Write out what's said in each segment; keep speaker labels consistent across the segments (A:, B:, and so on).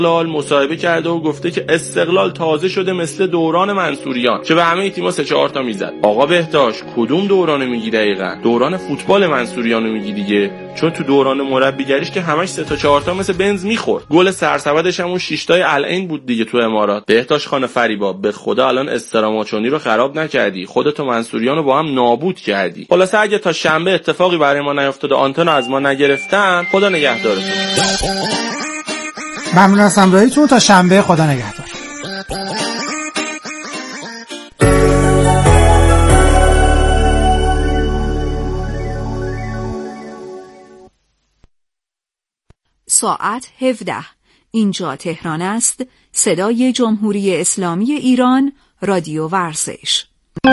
A: مصاحبه کرده و گفته که استقلال تازه شده مثل دوران منصوریان که به همه تیم‌ها 3-4 تا میزد. آقا بهداشت کدوم دورانو میگی دقیقاً؟ دوران فوتبال منصوریانو میگی دیگه، چون تو دوران مربیگریش که همش 3 تا 4 تا مثل بنز میخورد. گل سرسبدش همون 6 تای العین بود دیگه تو امارات. بهداشت خان فریبا به خدا الان استراماچونی رو خراب نکردی، خودتو منصوریانو با هم نابود کردی. خلاصه اگه تا شنبه اتفاقی برای ما نیافتاد و آنتن از ما نگرفتن، خدا نگهدارتون.
B: ممنون از همراهیتون. تا شنبه، خدا نگهدار.
C: ساعت 17. اینجا تهران است. صدای جمهوری اسلامی ایران، رادیو ورزش.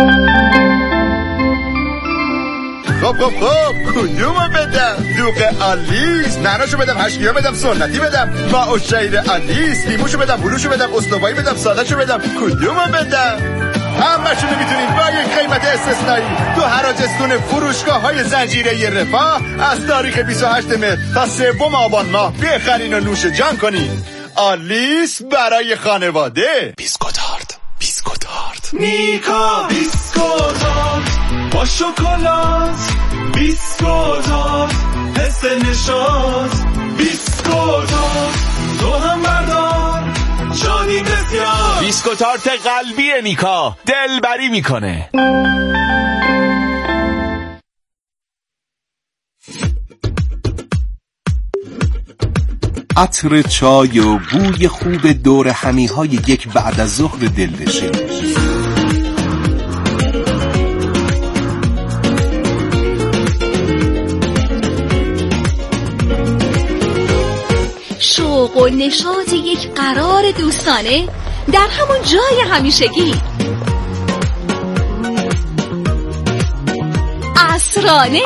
D: خب کدومو بدم؟ دوغ آلیس، نعناشو بدم، هشکیا بدم، سنتی بدم، ما و شیر آلیس، لیموشو بدم، بلوشو بدم، استوایی بدم، سادهشو بدم، کدومو بدم؟ همه‌شونو میتونید با یک قیمت استثنایی تو حراج فروشگاه‌های زنجیره رفاه از تاریخ 28 مهر تا 3 آبان ماه بخرین و نوش جان کنید. آلیس برای خانواده.
E: بیسکوتارد
F: میکا بیسکوتارد با شکلات، بیسکوتارد حس نشاط، بیسکوتارد تو هم بردار شادی بسیار.
E: بیسکوتارد قلبی میکا دلبری میکنه.
G: عطر چای و بوی خوب دور همیهای یک بعد از ظهر دلنشین.
H: شوق و نشاط یک قرار دوستانه در همون جای همیشگی. عصرانه.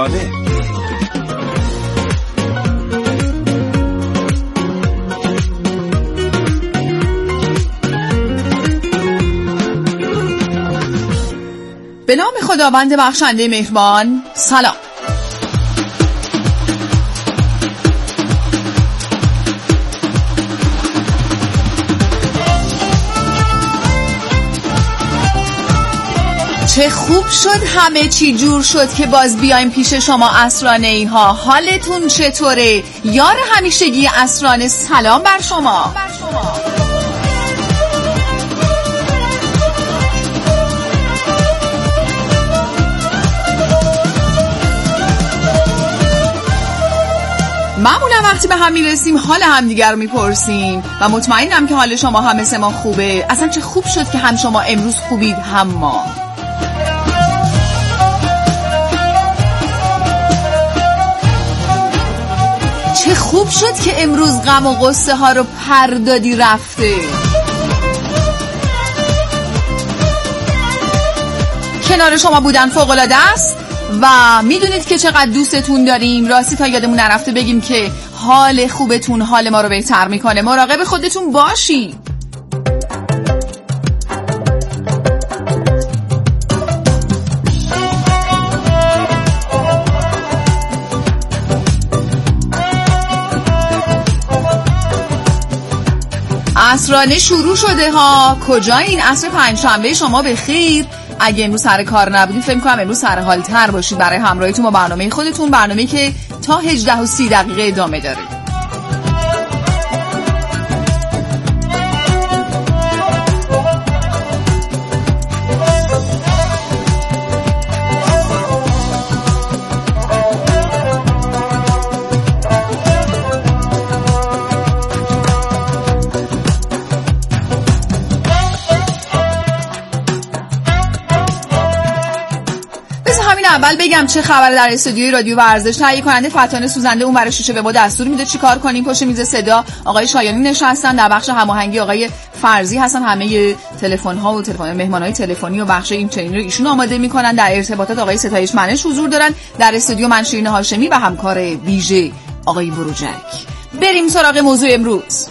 I: به نام خداوند بخشنده مهربان. سلام. چه خوب شد همه چی جور شد که باز بیایم پیش شما عصرانه‌ای ها. حالتون چطوره؟ یار همیشگی عصرانه سلام بر شما. معمولا وقتی به هم میرسیم حال همدیگر رو میپرسیم و مطمئنم که حال شما هم مثل ما خوبه. اصلا چه خوب شد که هم شما امروز خوبید هم ما. چه خوب شد که امروز غم و غصه ها رو پردادی رفته. کنار شما بودن فوق‌العاده است و میدونید که چقدر دوستتون داریم. راستی تا یادمون نرفته بگیم که حال خوبتون حال ما رو بهتر میکنه. مراقب خودتون باشی. عصرانه شروع شده ها. کجا این عصر پنجشنبه شما به خیر؟ اگه امروز سر کار نبودید فکر کنم امروز سر حال تر باشید برای همراهیتون با برنامه خودتون، برنامه‌ای که تا 18:30 دقیقه ادامه داره. اول بگم چه خبره در استودیوی رادیو ورزش. تهیه کننده فتانه سوزنده اون برای شیشه به ما دستور میده چیکار کنیم. پشت میز صدا آقای شایانی نشستن، در بخش هماهنگی آقای فرضی هستن. همه تلفن ها و تلفن مهمانای تلفنی و بخش این چنین رو ایشون آماده میکنن. در ارتباطات آقای ستایش منش حضور دارن. در استودیو من شیرین هاشمی و همکار ویژه آقای بروجک. بریم سراغ موضوع امروز.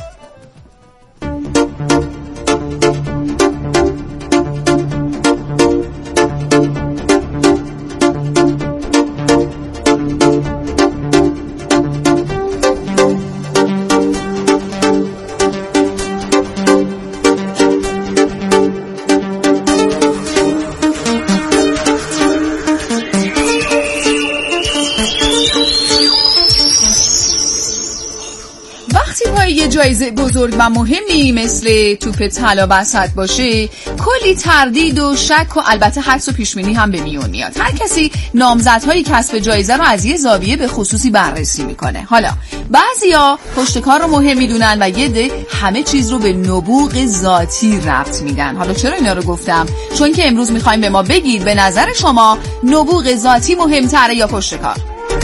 I: جایزه بزرگ و مهمی مثل توپ طلا وسط باشه کلی تردید و شک و البته حدس و پیشبینی هم به میون میاد. هر کسی نامزدهای کسب جایزه رو از یه زاویه به خصوصی بررسی میکنه. حالا بعضیا پشت کار رو مهم میدونن و یه ده همه چیز رو به نبوغ ذاتی ربط میدن. حالا چرا اینا رو گفتم؟ چون که امروز میخوایم به ما بگید به نظر شما نبوغ ذاتی مهمتره یا پشت کار؟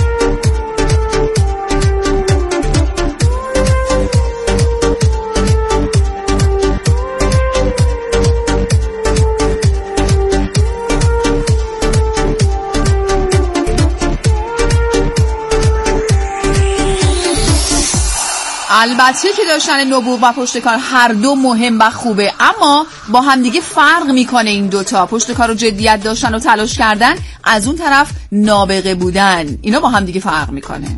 I: البته که داشتن نبوغ و پشت کار هر دو مهم و خوبه، اما با همدیگه فرق میکنه این دوتا. پشت کار رو جدیت داشتن و تلاش کردن، از اون طرف نابغه بودن، اینا با همدیگه فرق میکنه.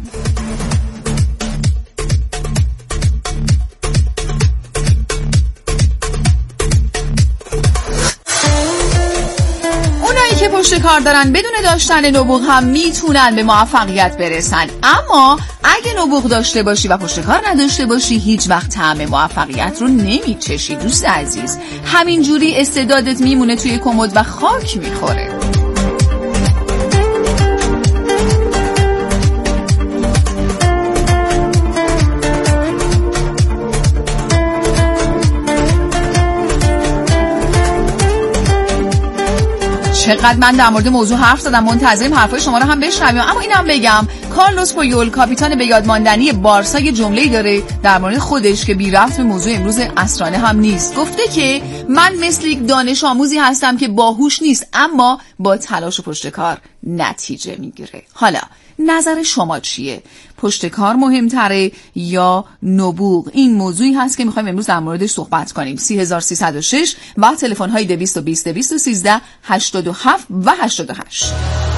I: که پشت کار دارن بدون داشتن نبوغ هم میتونن به موفقیت برسن، اما اگه نبوغ داشته باشی و پشت کار نداشته باشی هیچ وقت طعم موفقیت رو نمیچشی. دوست عزیز، همینجوری استعدادت میمونه توی کمد و خاک میخوره. چقدر من در مورد موضوع حرف زدم، منتظریم حرفای شما رو هم بشنویم. اما اینم بگم کارلوس پویول کاپیتان به یاد ماندنی بارسا یه جمله‌ای داره در مورد خودش که بی ربط به موضوع امروز عصرانه هم نیست. گفته که من مثل یک دانش آموزی هستم که باهوش نیست اما با تلاش و پشت کار نتیجه میگیره. حالا نظر شما چیه؟ پشت کار مهمتره یا نبوغ؟ این موضوعی هست که میخوایم امروز در موردش صحبت کنیم. 3306 و تلفن های 220 213 87 و 88.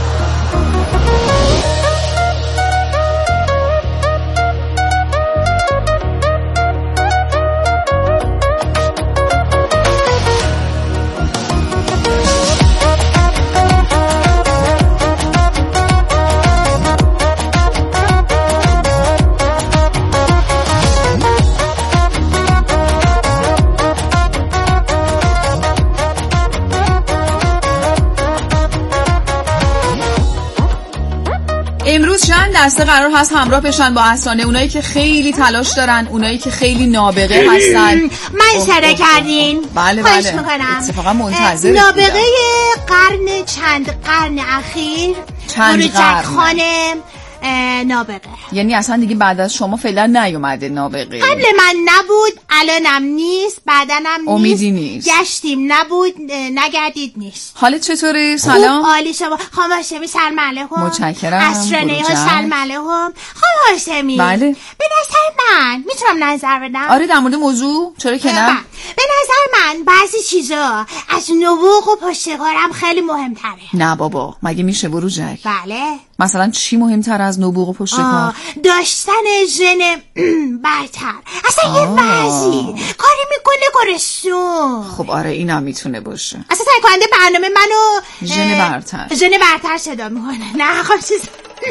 I: امروز چند دسته قرار هست همراه بشن با عصرانه؟ اونایی که خیلی تلاش دارن، اونایی که خیلی نابغه هستن.
J: من اشاره کردین؟
I: بله
J: خواهش میکنم.
I: اتفاقا منتظر
J: نابغه چند قرن اخیر
I: چند قرن
J: خانم نابغه،
I: یعنی اصلا دیگه بعد از شما فعلا نیومده نابغه.
J: قبل من نبود، الانم نیست، بعدنم نیست،
I: امیدی نیست.
J: گشتیم نبود، نگردید نیست.
I: حالت چطوره؟ سلام.
J: عالی. شما خانم هاشمی سلام علیکم.
I: متشکرم.
J: عصرانه ها سلام علیکم. خانم هاشمی،
I: بله.
J: به نظر من میتونم نظر بدم؟
I: آره در مورد موضوع، چرا که نه؟
J: به نظر من بعضی چیزا از نبوغ و پشتکارم خیلی مهمتره.
I: نه بابا، مگه میشه بروجک؟
J: بله.
I: مثلا چی مهمتر از نبوغ و پشتکار؟
J: داشتن ژن برتر. اصلا یه بعضی کاری میکنه گرسون.
I: خب آره اینم میتونه باشه.
J: اصلا تهیه کننده برنامه منو ژن برتر صدا میکنه. نه خب چیز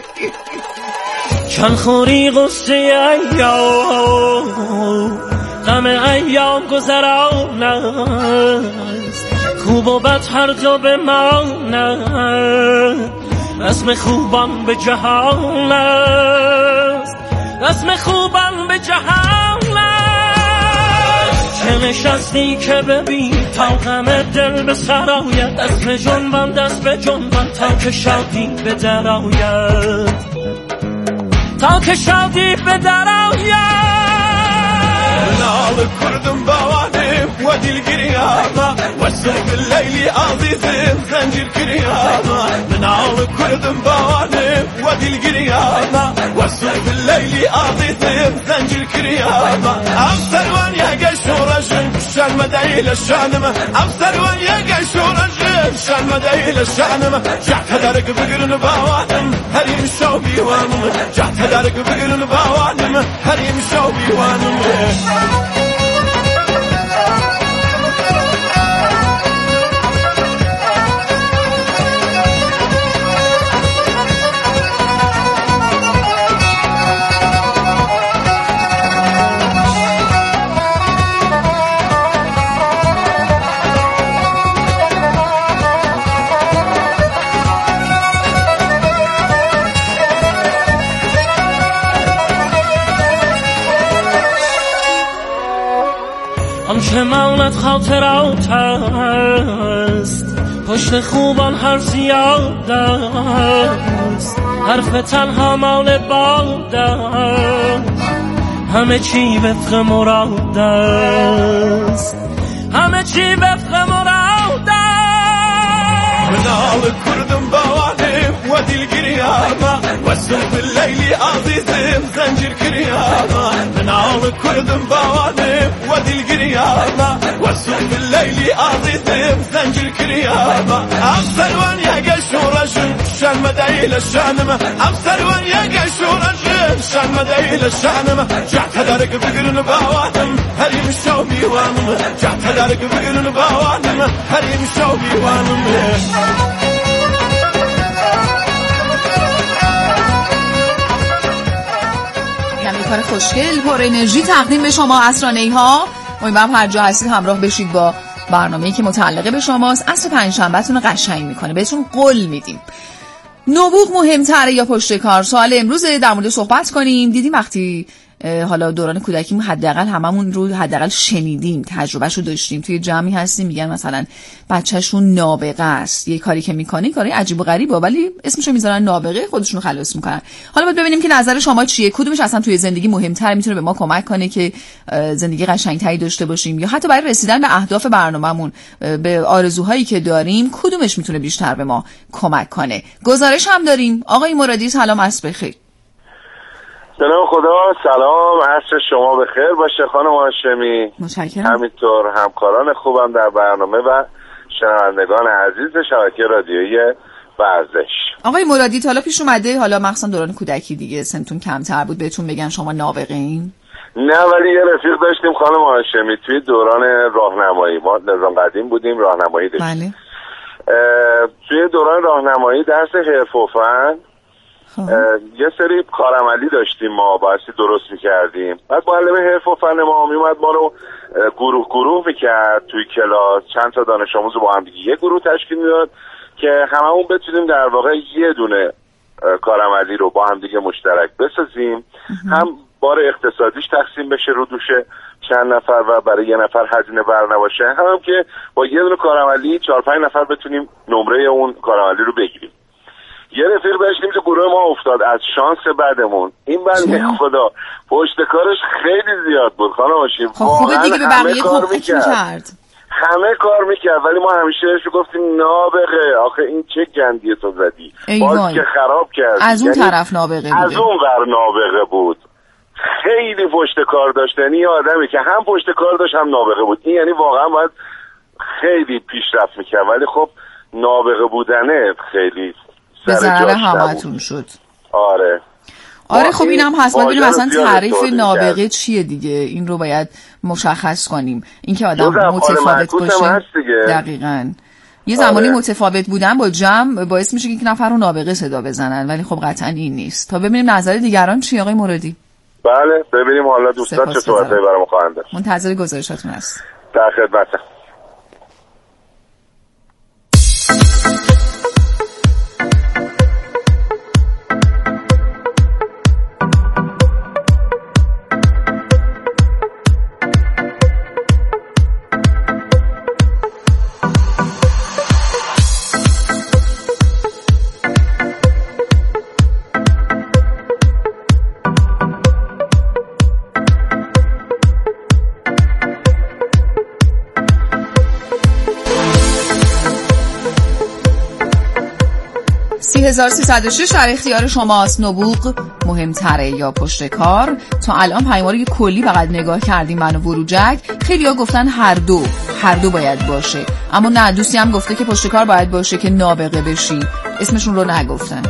F: چند خوری غصه ایام غم ایام گذران است، خوب و بد هر جا بماند، رسم خوبان به جهان است، رسم خوبان به جهان است. چه نشستی که ببین تا غم دل به سر آید، دست به جنبان دست به جنبان تا که شادی به در آید، تا که شادی به در آید.
K: نال كردم بواني ودي القرياضة والسوق الليلي عزيز زنجير كرياضة. نال كردم بواني ودي القرياضة والسوق الليلي عزيز زنجير كرياضة. أبصر وان يا قشورة شان مدعي للشانمة، أبصر وان يا قشورة شان مدعي للشانمة. جعت هدارك بقرن بوانم هريم شوبي وانم، جعت هدارك بقرن بوانم هريم شوبي وانم.
F: آنچه ماند خاطرات است، پشت خوبان هر زیاد است، حرف تنها مال باد است، همه چی وفق مراد است، همه چی وفق مراد است.
K: منال کردم بوانم ودی القریامة والسوف الليلي عزيزم زنجر كريامة. منال کردم بوانم ودی القریامة والسوف الليلي عزيزم زنجر كريامة. أمسروان يا شورشن شان مدايل الشانمة، أمسروان يا شورشن شان مدايل الشانمة. جعت هدارك بقرن بوانم هريم الشوبي وانم، جعت هدارك بقرن بوانم هريم الشوبي وانم.
I: کار خوشگل پر انرژی تقدیم به شما اسرانه‌ها. امیدوارم هر جا هستید همراه بشید با برنامه‌ای که متعلق به شماست. عصر پنجشنبهتون رو قشنگ میکنه، بهتون قول میدیم. نبوغ مهمتره یا پشت کار؟ سوال امروز در مورد صحبت کنیم. دیدیم وقتی حالا دوران کودکیمون حداقل هممون رو حداقل شنیدیم، تجربهشو داشتیم، توی جمعی هستیم میگن مثلا بچه‌شون نابغه است، یه کاری که میکنه کاری عجیب و غریبه ولی اسمشو میذارن نابغه، خودشونو خلاص میکنن. حالا باید ببینیم که نظر شما چیه، کدومش اصلا توی زندگی مهمتره، میتونه به ما کمک کنه که زندگی قشنگتری داشته باشیم، یا حتی برای رسیدن به اهداف برنامه‌مون، به آرزوهایی که داریم، کدومش میتونه بیشتر به ما کمک کنه. گزارش هم داریم. آقای مرادی سلام، عصر بخیر.
L: سلام، خدا سلام، عصر شما بخیر باشه خانم هاشمی.
I: متشکرم.
L: همینطور همکاران خوبم در برنامه و شنوندگان عزیز شبکه رادیویی ورزش.
I: آقای مرادی حالا پیش اومده، حالا مخصوصا دوران کودکی دیگه سنتون کمتر بود، بهتون بگن شما نابغه این؟
L: نه، ولی یه رفیق داشتیم خانم هاشمی توی دوران راهنمایی، ما نظام قدیم بودیم، راهنمایی داشتیم.
I: بله.
L: توی دوران راهنمایی درس حرف و فن یه سری کارعملی داشتیم، ما بحثی درست میکردیم. بعد معلم حرف و فن ما میومد ما رو گروه میکرد توی کلاس، چند تا دانش آموز با هم دیگه یه گروه تشکیل میداد که هممون بتونیم در واقع یه دونه کارعملی رو با هم دیگه مشترک بسازیم، هم بار اقتصادیش تقسیم بشه رو دوش چند نفر و برای یه نفر هزینه بر نباشه، هم که با یه دونه کارعملی 4-5 نفر بتونیم نمره اون کارعملی رو بگیریم. یه رفیق داشتیم که گروه ما افتاد از شانس بعدمون، این بنده خدا پشت کارش خیلی زیاد بود خانم هاشمی.
I: خب خوبه دیگه، به بقیه کمک میکرد،
L: همه کار میکرد، ولی ما همیشه بهش گفتیم نابغه، آخه این چه گندیه تو زدی، باز که خراب کرد.
I: از اون طرف نابغه بود،
L: از اون ور نابغه بود، خیلی پشت کار داشت. یعنی آدمی که هم پشت کار داشت هم نابغه بود، این یعنی واقعا باید خیلی پیشرفت میکرد، ولی خب نابغه بودنه خیلی
I: به ضرر همتون شد.
L: آره
I: خب این هم هست. باید ببینیم اصلا تعریف نابغه چیه دیگه، این رو باید مشخص کنیم. این که آدم متفاوت باشه، دقیقاً یه زمانی متفاوت بودن با جمع باعث میشه که یک نفر رو نابغه صدا بزنن، ولی خب قطعاً این نیست. تا ببینیم نظر دیگران چی آقای مرادی.
L: بله ببینیم حالا دوستان چه صحبتایی برام خواهند داشت.
I: منتظر گزارشاتون هست.
L: در خدمتم.
I: در اختیار شماست. نبوغ مهمتره یا پشت کار؟ تا الان پیماره کلی فقط نگاه کردیم من و بروجک. خیلی‌ها گفتن هر دو باید باشه، اما نه، دوستی هم گفته که پشت کار باید باشه که نابغه بشی، اسمشون رو نگفتن.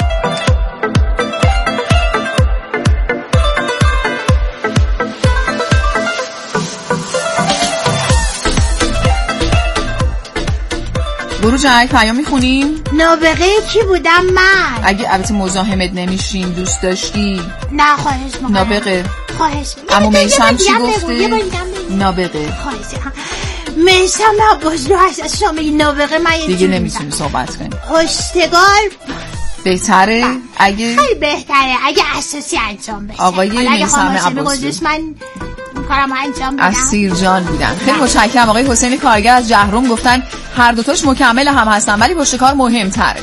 I: بروجک پیام میخونیم؟
J: نابغه کی بودم من؟
I: اگه البته مزاحمت نمیشیم، دوست داشتی؟
J: نه خواهش میکنم.
I: نابغه.
J: خواهش میکنم.
I: اما میسم چی گفته؟ نابغه.
J: خواهش میکنم. میسم عباس رو هست از شما نابغه من
I: دیگه نمیتونی صحبت کنی.
J: پشتگار
I: بهتره؟ اگه
J: خیلی بهتره اگه اساسی انجام بشه.
I: آقای میسم عباسی
J: من کارم انجام بدم.
I: اسیر جان بودن. خیلی متشکرم. آقای حسین کارگر از جهرم گفتن هر دوتاش مکمل هم هستن ولی پشت کار مهمتره.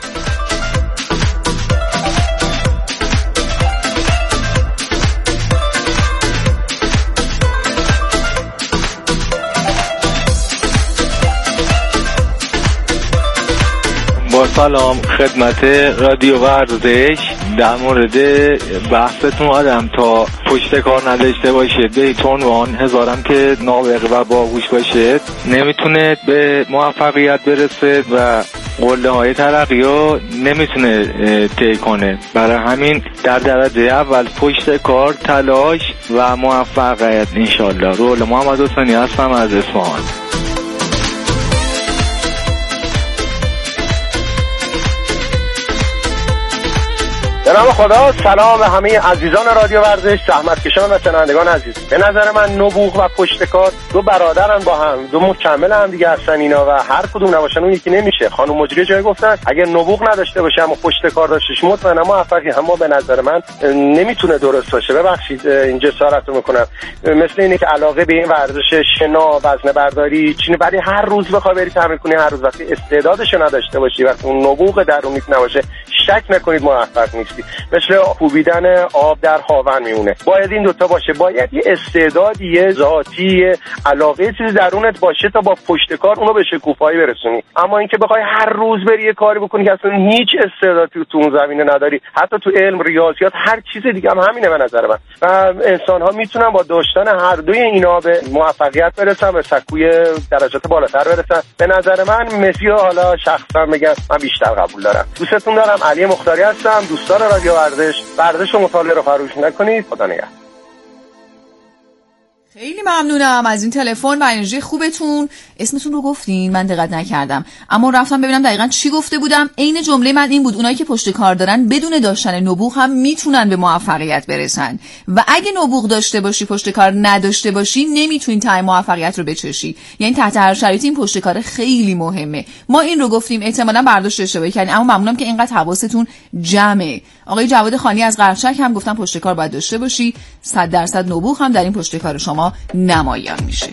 M: با سلام خدمت رادیو ورزش، در مورد بحثتون آدم تا پشت کار نداشته باشه بیتون وان هزارم که نابغه و باهوش باشه نمیتونه به موفقیت برسه و قله های ترقی ها نمیتونه طی کنه. برای همین در درجه اول پشت کار، تلاش و موفقیت انشالله. رول محمد حسینی هستم از اصفهان.
N: به نام خدا. سلام به همه عزیزان رادیو ورزش، زحمتکشان و شنوندگان عزیز. به نظر من نبوغ و پشت کار دو برادرن، با هم دو مکمل هم دیگه هستن اینا و هر کدوم نباشن اون یکی نمیشه. خانم مجری جای گفتن اگه نبوغ نداشته باشه اما پشت کار داشتش مطمئنا موفقی، اما به نظر من نمیتونه درست باشه. ببخشید این جسارت رو میکنم. مثل اینه که علاقه به این ورزش شنا، وزنه برداری چینی، ولی هر روز بخوای بری تمرین کنی، هر روز وقتی استعدادش نداشته باشی و اون نبوغ درونیت نباشه، شک نکنید موفق نیستی. مثل کوبیدن آب در هاون میمونه. باید این دوتا باشه. باید یه استعدادی، یه ذاتی، علاقه چیزی درونت باشه تا با پشت کار اونو به شکوفایی برسونی. اما اینکه بخوای هر روز بری یه کاری بکنی که اصلا هیچ استعدادی تو اون زمینه نداری، حتی تو علم، ریاضیات، هر چیز دیگه هم همینه به نظر من. و انسان ها میتونن با داشتن هر دوی اینا به موفقیت برسن، به سکوی درجات بالاتر برسن. به نظر من مسی حالا شخصا میگم من بیشتر قبول دارم. دوستتون دارم. علی مختاری هستم، دوستدار رادیو ورزش و مطالعه رو فراموش نکنید. خدا نگهدار.
I: خیلی ممنونم از این تلفن و انرژی خوبتون. اسمتون رو گفتین؟ من دقت نکردم، اما رفتم ببینم دقیقاً چی گفته بودم. عین جمله من این بود: اونایی که پشت کار دارن بدون داشتن نبوغ هم میتونن به موفقیت برسن و اگه نبوغ داشته باشی پشت کار نداشته باشی نمیتونی ته موفقیت رو بچشی. یعنی تحت هر شرایطی این پشت کار خیلی مهمه. ما این رو گفتیم، احتمالاً برداشت اشتباهی کردین، اما ممنونم که اینقدر حواستون جمعه. آقای جواد خانی از قرچک هم گفتن پشت کار باید داشته باشی. 100% نبوغ هم در این پشت کار شما نمایان میشه.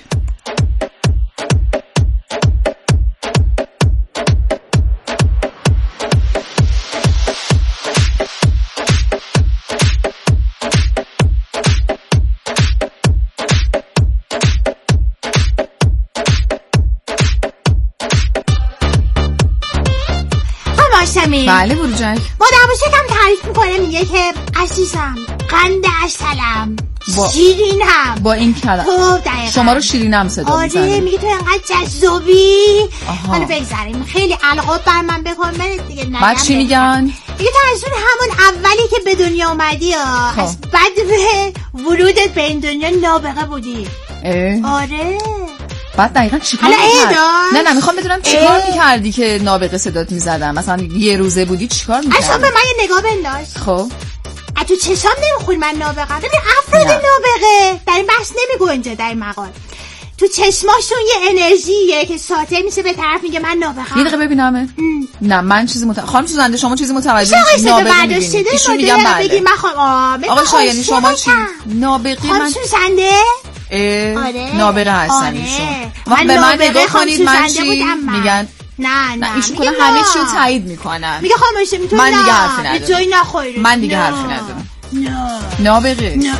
I: بله بروجک.
J: مادرم شکم تعریف میکنه، میگه که عزیزم قند عسلم، شیرینم.
I: با این کلام شما رو شیرینم صدا میزنه.
J: آره میگه تو انقدر جذابی. حالا بگذاریم خیلی علاقه بر من بکن دیگه.
I: بعد چی میگن؟
J: دیگه تو از اون همون اولی که به دنیا اومدی از بعد به ورودت به این دنیا نابغه بودی. آره.
I: بعد دقیقاً چیکار می‌کردی؟ نه میخوام بدونم چیکار می‌کردی که نابغه صدات می‌زدن. مثلا یه روزه بودی چیکار می‌کردی؟
J: اصلا به من یه نگاه بنداز.
I: خب
J: تو چشام نمیخوری من نابغه. ببین افراد نابغه در این بحث نمیگنجه در این مقال. تو چشماشون یه انرژیه که ساطع میشه به طرف میگه من نابغه‌ام.
I: یه دقیقه ببینم. نه من چیزی خانم سوزنده شما چیزی متوجه نمیشید. نابغه می‌بینید. ایشون میگن بله.
J: بگی من
I: آقا شایانی شما چی؟ نابغه من
J: سوزنده؟
I: آره. نابغه هستن ایشون. وقت به من نگاه کنید من چی میگن؟
J: نه
I: ایشون کلا همه چی رو تایید میکنن.
J: میگه خاموشه میتونی.
I: من دیگه حرفی ندارم.
J: به جایی نخوری.
I: من دیگه حرفی ندارم. نابغه.
J: نه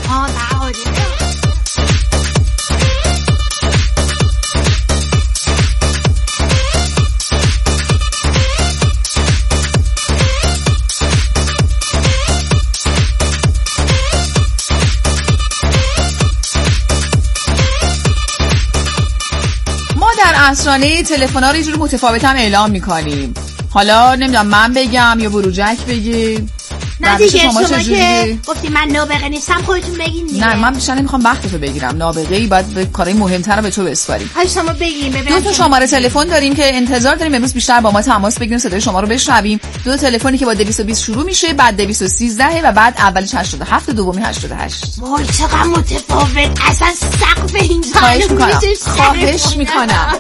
I: اسرانه تلفن‌ها رو یه جور متفاوت هم اعلام می‌کنیم. حالا نمیدونم من بگم یا بروجک بگه.
J: نه دیگه شما که گفتی من نابغه نیستم خودتون بگین دیگه.
I: نه من بیشتر نمیخوام وقتتو بگیرم. نابغه‌ای باید به کارهای مهم‌تر رو به تو بسپاریم.
J: شما بگین ببینم.
I: 2 تا شماره تلفن داریم که انتظار داریم امروز بیشتر با ما تماس بگیریم، صدای شما رو بشنویم. 2 تلفنی که با 220 شروع میشه، بعد 213 و بعد اولش 87 و دومی 88.
J: وای چقدر متفاوت. اصلا سقف این
I: خواهش میکنم.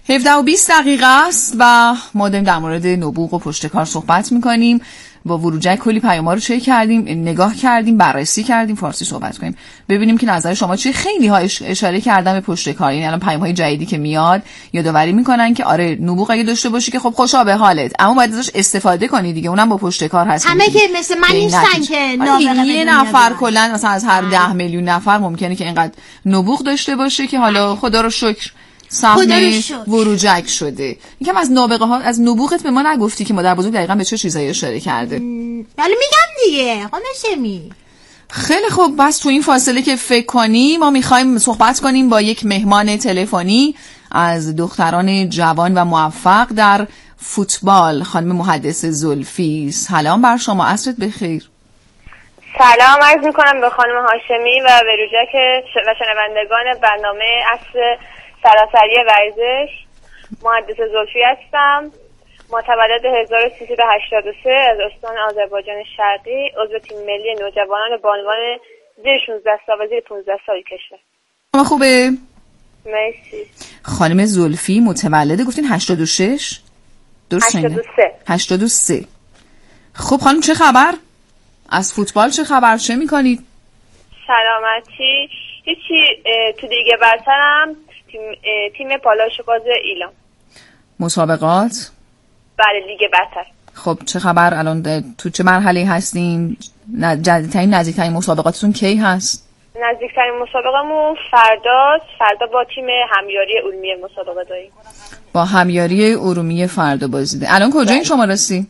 I: 17 و 20 دقیقه است و ما داریم در مورد نبوغ و پشتکار صحبت میکنیم. با وروجک کلی پیام‌ها رو چک کردیم، نگاه کردیم، بررسی کردیم، فارسی صحبت کنیم ببینیم که نظر شما چیه. خیلی ها اشاره کردن به پشتکار، یعنی الان پیام‌های جدیدی که میاد یادآوری میکنن که آره نبوغ اگه داشته باشی که خب خوشا به حالت، اما باید ازش استفاده کنی دیگه، اونم با پشتکار هست.
J: همه که مثل من نیستن که نابغه
I: یه نفر کلا مثلا از هر 10 میلیون نفر ممکنه که اینقدر نبوغ داشته باشه که حالا خدا رو شکر سهم وروجک شده. یکم از نابغه ها، از نبوغت به ما نگفتی که مادر بزرگ دقیقاً به چه چیزایی اشاره کرده.
J: ولی میگم دیگه خانشمی.
I: خیلی خوب، بس تو این فاصله که فکر کنی ما میخوایم صحبت کنیم با یک مهمان تلفنی از دختران جوان و موفق در فوتبال، خانم محدث زلفی. سلام بر شما، عصرت بخیر.
O: سلام عرض میکنم به خانم هاشمی و وروجک و شنوندگان برنامه عصر سراسری ورزش. محدث زلفی هستم، متولد 1383 از استان آذربایجان شرقی، عضو تیم ملی نوجوانان به عنوان زیر 16 سال و زیر 15 سال کشور.
I: شما خوبه؟
O: مرسی.
I: خانم زلفی متولد گفتین 86؟ درست شنیدم؟ 83. خب خانم چه خبر؟ از فوتبال چه خبر؟ چه میکنید؟
O: سلامتی. هیچی، تو دیگه برترم، تیم پالایشگاز ایلام.
I: مسابقات؟
O: بله لیگ برتر.
I: خب چه خبر الان تو چه مرحله هستین؟ نزدیکترین مسابقاتتون کی هست؟
O: نزدیکترین مسابقمون فردا با تیم همیاری ارومیه مسابقه داریم.
I: با همیاری ارومیه فردا بازی ده. الان کجایین شما راستی؟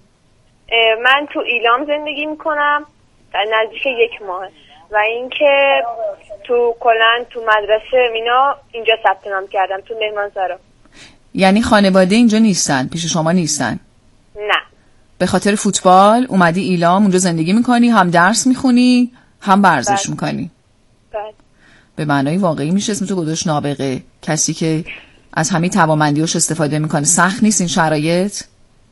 O: من تو ایلام زندگی میکنم، در نزدیک 1 ماه، و اینکه تو کلن تو مدرسه مینا اینجا ثبت نام کردم تو مهمانسرا.
I: یعنی خانواده اینجا نیستن، پیش شما نیستن؟
O: نه.
I: به خاطر فوتبال اومدی ایلام، اونجا زندگی میکنی، هم درس میخونی هم ورزش میکنی؟
O: بله.
I: به معنای واقعی میشه اسم تو گذاشت نابغه، کسی که از همه توانمندیاش استفاده میکنه. سخت نیست این شرایط؟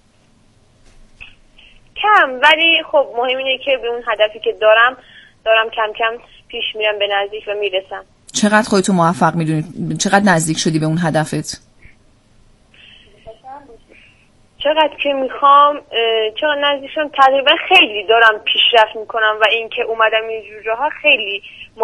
O: کم، ولی خب مهم اینه که به اون هدفی که دارم کم کم پیش میرم به نزدیک و میرسم.
I: چقدر خودتو موفق میدونی؟ چقدر نزدیک شدی به اون هدفت؟
O: چقدر که میخوام، چقدر نزدیک شدم، تقریبا خیلی دارم پیشرفت میکنم و اینکه اومدم اینجور جاها خیلی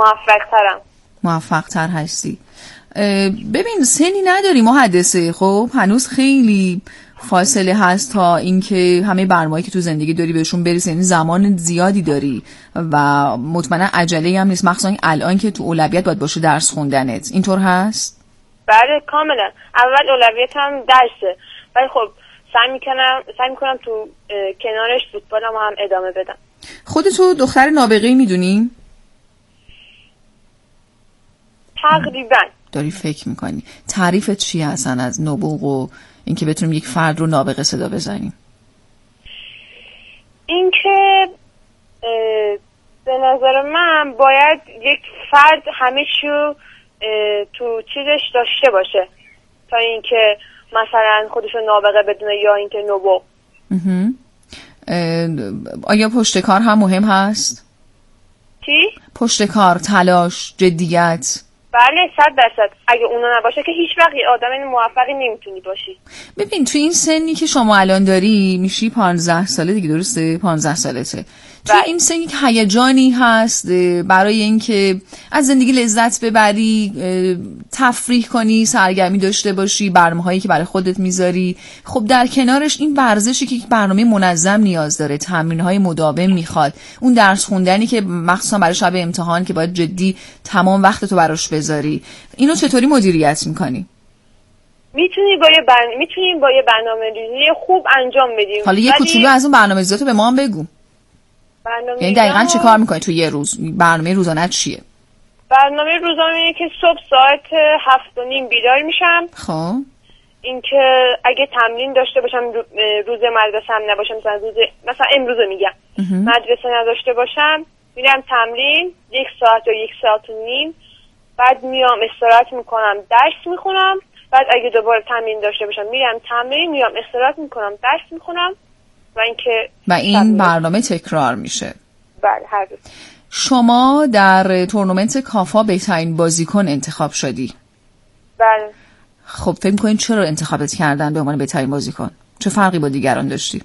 I: موفق تر هستی. ببین سنی نداری محدثه، خب هنوز خیلی فاصله هست تا اینکه همه برنامه‌ای که تو زندگی داری بهشون برسی، یعنی زمان زیادی داری و مطمئنا عجله هم نیست، مخصوصا الان که تو اولویت باید باشه درس خوندنت. اینطور هست؟
O: بله کاملا، اول اولویتم درسه، ولی خب سعی میکنم تو کنارش فوتبالم هم ادامه بدم.
I: خودتو دختر نابغه‌ای میدونی؟
O: تقریبا.
I: داری فکر میکنی تعریفت چیه اصلا از نبوغ و اینکه بتونیم یک فرد رو نابغه صدا بزنیم؟
O: اینکه به نظر من باید یک فرد همه چیو تو چیزش داشته باشه تا اینکه مثلا خودشو نابغه بدونه یا اینکه نبوغ.
I: آیا پشتکار هم مهم هست؟
O: چی؟
I: پشتکار، تلاش، جدیت.
O: بله 100%. اگه اونا نباشه که هیچ وقت آدم موفقی نمیتونی باشی.
I: ببین تو این سنی که شما الان داری میشی 15 ساله دیگه، درسته؟ 15 سالته. تو این سن یک هیجانی هست برای اینکه از زندگی لذت ببری، تفریح کنی، سرگرمی داشته باشی، برنامه‌هایی که برای خودت میذاری. خب در کنارش این ورزشی که یک برنامه منظم نیاز داره، تمرین‌های مداوم میخواد، اون درس خوندنی که مخصوصا برای شب امتحان که باید جدی تمام وقتتو براش بذاری. اینو چطوری مدیریت میکنی؟
O: میتونیم با یه برنامه‌ریزی خوب انجام بدیم.
I: حالا یه کوچولو از اون برنامه‌ریزیاتو به ما هم بگو. یعنی دقیقاً چه کار میکنی تو یه روز؟ برنامه روزانه چیه؟
O: برنامه روزانه اینه که صبح ساعت 7:30 بیدار میشم.
I: خب
O: اینکه اگه تمرین داشته باشم روز مدرسه هم نباشم، مثلا امروز میگم مدرسه نداشته باشم، میرم تمرین 1 ساعت یا 1 ساعت و نیم، بعد میام استراحت میکنم درس میخونم، بعد اگه دوباره تمرین داشته باشم میرم تمرین، میام استراحت میکنم درس میخونم و
I: این برنامه تکرار میشه.
O: بله هر روز.
I: شما در تورنمنت کافا بهترین بازیکن انتخاب شدی.
O: بله.
I: خب فکر می‌کنین چرا انتخابت کردن به عنوان بهترین بازیکن؟ چه فرقی با دیگران داشتی؟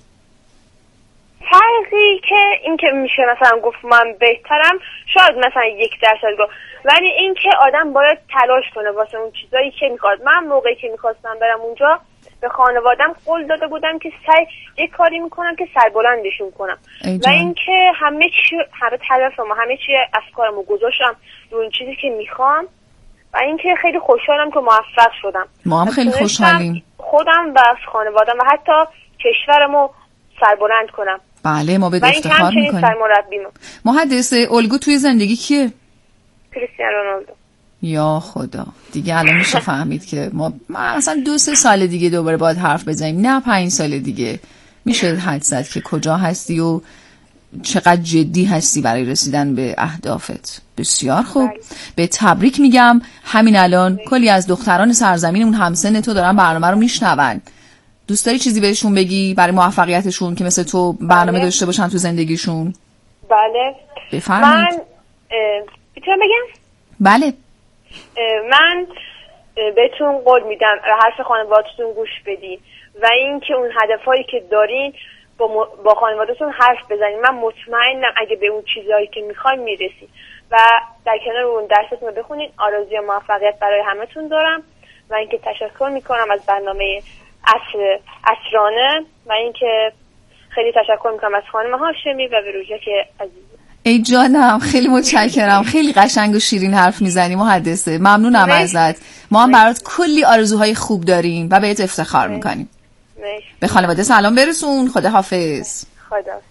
O: فرقی که این که میشه مثلا گفت من بهترم شاید مثلا 1% گفت، ولی این که آدم باید تلاش کنه واسه اون چیزایی که میخواد. من موقعی که میخواستم برم اونجا به خانوادم قول داده بودم که یک کاری میکنم که سربلندشون کنم و اینکه همه تلاشم و همه چی افکارمو گذاشتم رو اون چیزی که میخوام و اینکه خیلی خوشحالم که موفق شدم.
I: ما هم خیلی خوشحالیم.
O: خودم و خانوادم و حتی کشورمو سربلند کنم.
I: بله ما به افتخار میکنیم. محدث الگو توی زندگی کیه؟
O: کریستیانو رونالدو.
I: یا خدا دیگه الان میشه فهمید که ما مثلا 2-3 سال دیگه دوباره باید حرف بزنیم، نه 5 سال دیگه میشه حد زد که کجا هستی و چقدر جدی هستی برای رسیدن به اهدافت. بسیار خوب. به تبریک میگم. همین الان کلی از دختران سرزمینمون همسن تو دارن برنامه رو میشنون. دوست داری چیزی بهشون بگی برای موفقیتشون که مثل تو برنامه داشته باشن تو زندگیشون؟
O: بله.
I: بفرمایید.
O: من میتونم بگم؟
I: بله.
O: من بهتون قول میدم حرف خانواده‌تون گوش بدین و اینکه اون هدفایی که دارین با خانواده‌تون حرف بزنین. من مطمئنم اگه به اون چیزایی که میخواین میرسین و در کنار اون درستون رو بخونین. آرزوی موفقیت برای همتون دارم و اینکه تشکر میکنم از برنامه عصرانه و اینکه خیلی تشکر میکنم از خانم هاشمی و ویروژه که عزیز.
I: ای جانم خیلی متشکرم. خیلی قشنگ و شیرین حرف میزنی محدثه. ممنونم ازت. ما هم برات کلی آرزوهای خوب داریم و بهت افتخار میکنیم. به خانواده سلام برسون. خداحافظ.
O: خداحافظ.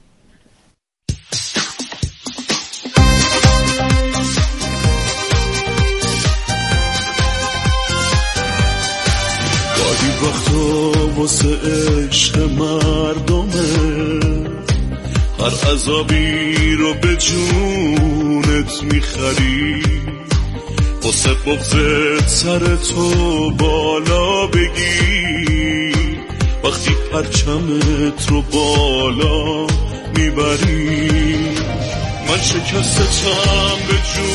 K: گاهی وقتا واسه عشق مردمه هر عذابی رو به جونت میخری، واسه بغضت سر تو بالا بگی، وقتی پرچمت رو بالا میبری. من شکستم به جون